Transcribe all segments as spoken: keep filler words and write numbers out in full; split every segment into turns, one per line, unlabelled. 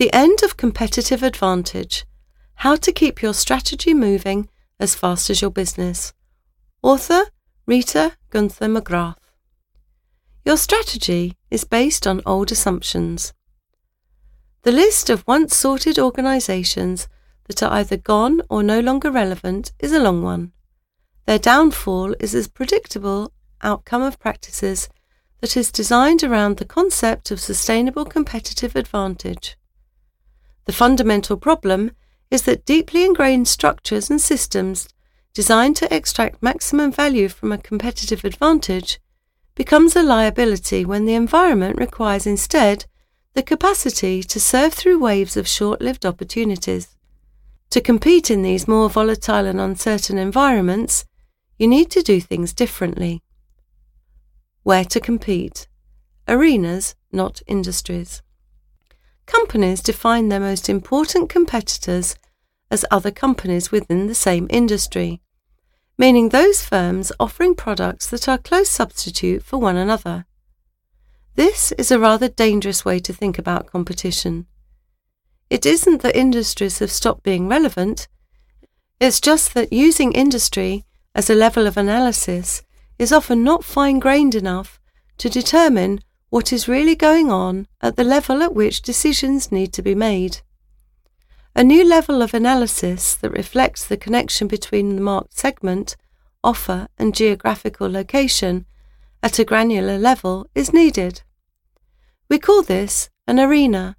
The End of Competitive Advantage: How to Keep Your Strategy Moving as Fast as Your Business. Author Rita Gunther McGrath. Your strategy is based on old assumptions. The list of once sorted organisations that are either gone or no longer relevant is a long one. Their downfall is a predictable outcome of practices that is designed around the concept of sustainable competitive advantage. The fundamental problem is that deeply ingrained structures and systems designed to extract maximum value from a competitive advantage becomes a liability when the environment requires instead the capacity to serve through waves of short-lived opportunities. To compete in these more volatile and uncertain environments, you need to do things differently. Where to compete? Arenas, not industries. Companies define their most important competitors as other companies within the same industry, meaning those firms offering products that are close substitute for one another. This is a rather dangerous way to think about competition. It isn't that industries have stopped being relevant, it's just that using industry as a level of analysis is often not fine-grained enough to determine what is really going on at the level at which decisions need to be made. A new level of analysis that reflects the connection between the market segment, offer and geographical location at a granular level is needed. We call this an arena.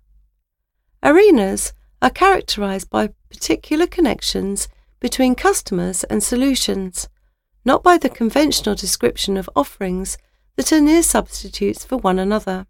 Arenas are characterized by particular connections between customers and solutions, not by the conventional description of offerings that are near substitutes for one another.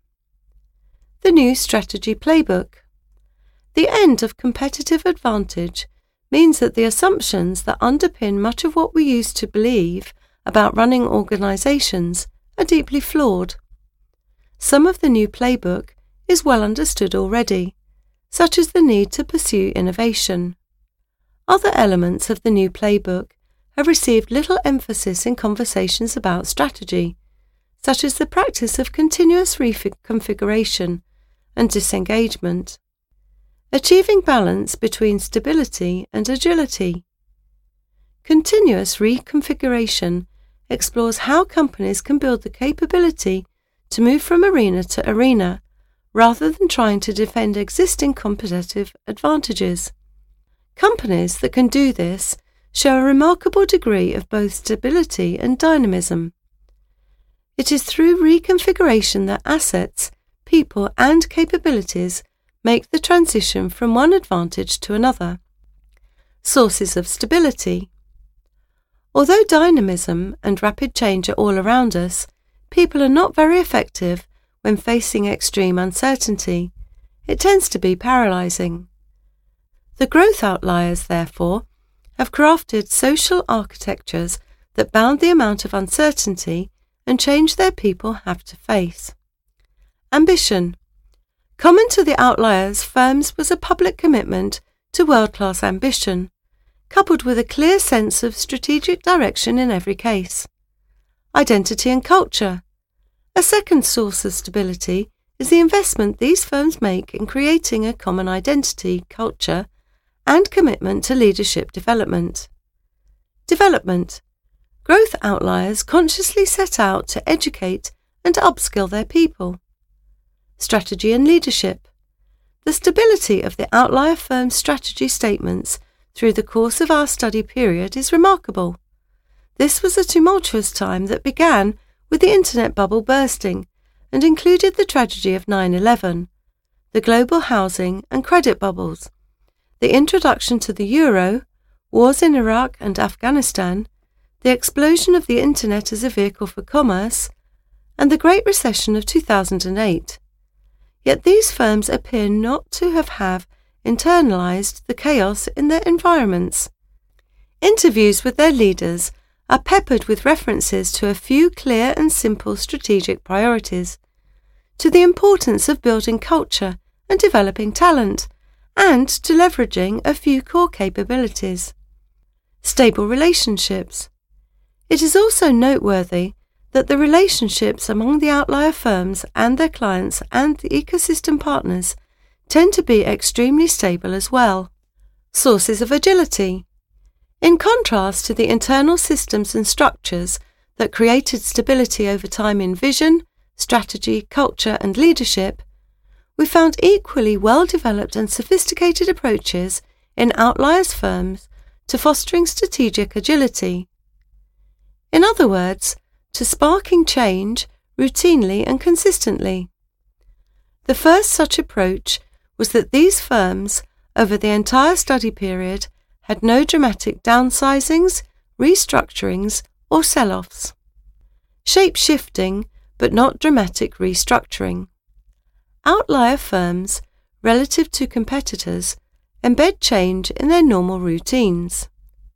The New Strategy Playbook. The end of competitive advantage means that the assumptions that underpin much of what we used to believe about running organizations are deeply flawed. Some of the new playbook is well understood already, such as the need to pursue innovation. Other elements of the new playbook have received little emphasis in conversations about strategy, such as the practice of continuous reconfiguration and disengagement. Achieving balance between stability and agility. Continuous reconfiguration explores how companies can build the capability to move from arena to arena, rather than trying to defend existing competitive advantages. Companies that can do this show a remarkable degree of both stability and dynamism. It is through reconfiguration that assets, people and capabilities make the transition from one advantage to another. Sources of stability. Although dynamism and rapid change are all around us, people are not very effective when facing extreme uncertainty. It tends to be paralysing. The growth outliers, therefore, have crafted social architectures that bound the amount of uncertainty and change their people have to face. Ambition. Common to the outliers' firms was a public commitment to world-class ambition, coupled with a clear sense of strategic direction in every case. Identity and culture. A second source of stability is the investment these firms make in creating a common identity, culture, and commitment to leadership development. Development. Growth outliers consciously set out to educate and upskill their people. Strategy and leadership. The stability of the outlier firm's strategy statements through the course of our study period is remarkable. This was a tumultuous time that began with the internet bubble bursting and included the tragedy of nine eleven, the global housing and credit bubbles, the introduction to the euro, wars in Iraq and Afghanistan, the explosion of the internet as a vehicle for commerce, and the Great Recession of two thousand eight. Yet these firms appear not to have, have internalized the chaos in their environments. Interviews with their leaders are peppered with references to a few clear and simple strategic priorities, to the importance of building culture and developing talent, and to leveraging a few core capabilities. Stable relationships. It is also noteworthy that the relationships among the outlier firms and their clients and the ecosystem partners tend to be extremely stable as well. Sources of agility. In contrast to the internal systems and structures that created stability over time in vision, strategy, culture, and leadership, we found equally well-developed and sophisticated approaches in outliers firms to fostering strategic agility. In other words, to sparking change routinely and consistently. The first such approach was that these firms, over the entire study period, had no dramatic downsizings, restructurings, or sell-offs. Shape-shifting, but not dramatic restructuring. Outlier firms, relative to competitors, embed change in their normal routines.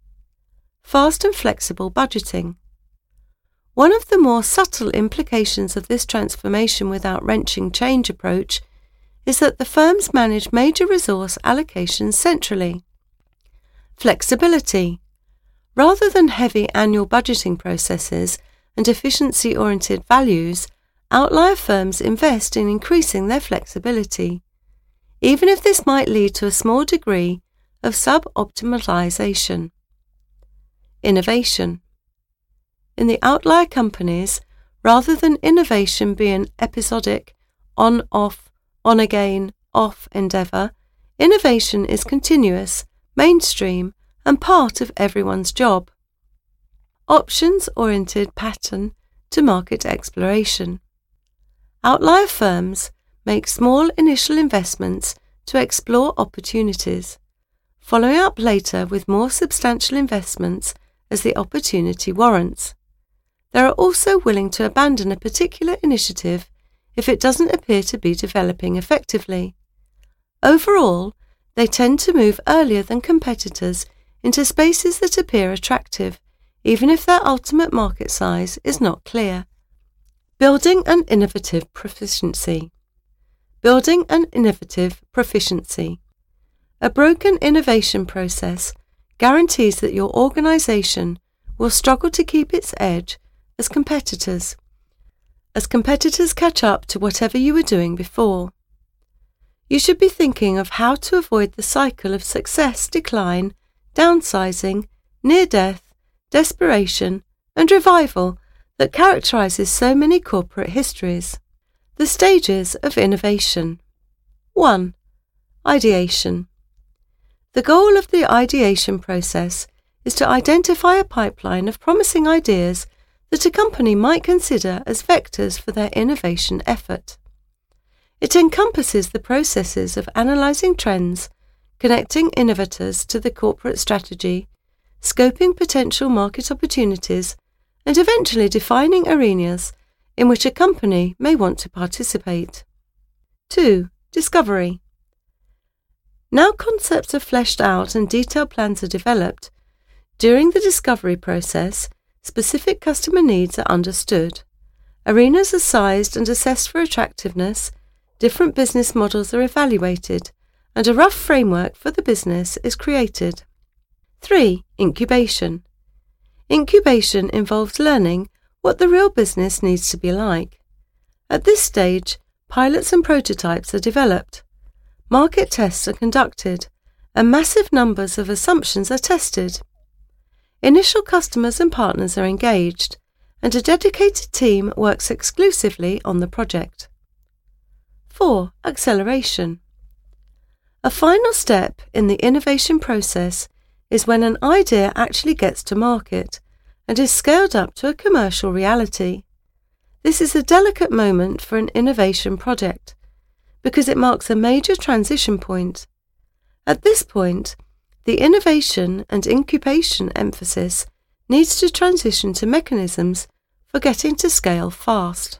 Fast and flexible budgeting. One of the more subtle implications of this transformation without wrenching change approach is that the firms manage major resource allocations centrally. Flexibility. Rather than heavy annual budgeting processes and efficiency-oriented values, outlier firms invest in increasing their flexibility, even if this might lead to a small degree of sub-optimization. Innovation. In the outlier companies, rather than innovation be an episodic, on-off, on-again, off endeavour, innovation is continuous, mainstream, and part of everyone's job. Options-oriented pattern to market exploration. Outlier firms make small initial investments to explore opportunities, following up later with more substantial investments as the opportunity warrants. They are also willing to abandon a particular initiative if it doesn't appear to be developing effectively. Overall, they tend to move earlier than competitors into spaces that appear attractive, even if their ultimate market size is not clear. Building an innovative proficiency. Building an innovative proficiency. A broken innovation process guarantees that your organization will struggle to keep its edge as competitors, as competitors catch up to whatever you were doing before. You should be thinking of how to avoid the cycle of success, decline, downsizing, near-death, desperation, and revival that characterizes so many corporate histories. The stages of innovation. one. Ideation. The goal of the ideation process is to identify a pipeline of promising ideas that a company might consider as vectors for their innovation effort. It encompasses the processes of analysing trends, connecting innovators to the corporate strategy, scoping potential market opportunities, and eventually defining arenas in which a company may want to participate. two. Discovery. Now concepts are fleshed out and detailed plans are developed. During the discovery process, specific customer needs are understood. Arenas are sized and assessed for attractiveness, different business models are evaluated, and a rough framework for the business is created. three. Incubation. Incubation involves learning what the real business needs to be like. At this stage, pilots and prototypes are developed, market tests are conducted, and massive numbers of assumptions are tested. Initial customers and partners are engaged, and a dedicated team works exclusively on the project. four. Acceleration. A final step in the innovation process is when an idea actually gets to market and is scaled up to a commercial reality. This is a delicate moment for an innovation project because it marks a major transition point. At this point, the innovation and incubation emphasis needs to transition to mechanisms for getting to scale fast.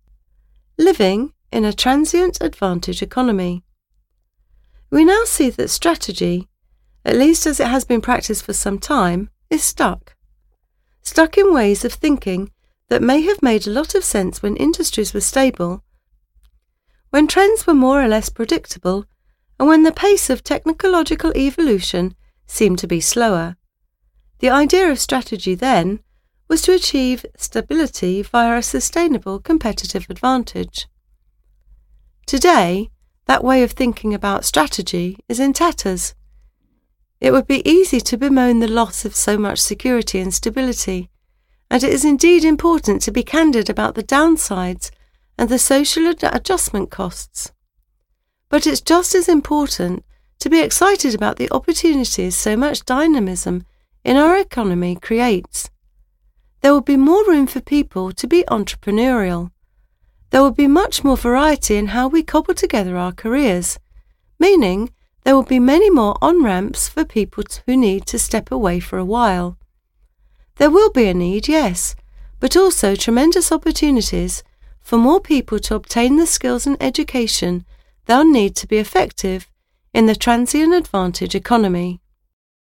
Living in a transient advantage economy. We now see that strategy, at least as it has been practiced for some time, is stuck. Stuck in ways of thinking that may have made a lot of sense when industries were stable, when trends were more or less predictable, and when the pace of technological evolution seemed to be slower. The idea of strategy then was to achieve stability via a sustainable competitive advantage. Today, that way of thinking about strategy is in tatters. It would be easy to bemoan the loss of so much security and stability, and it is indeed important to be candid about the downsides and the social ad- adjustment costs. But it's just as important to be excited about the opportunities so much dynamism in our economy creates. There will be more room for people to be entrepreneurial. There will be much more variety in how we cobble together our careers, meaning there will be many more on-ramps for people who need to step away for a while. There will be a need, yes, but also tremendous opportunities for more people to obtain the skills and education they'll need to be effective in the transient advantage economy.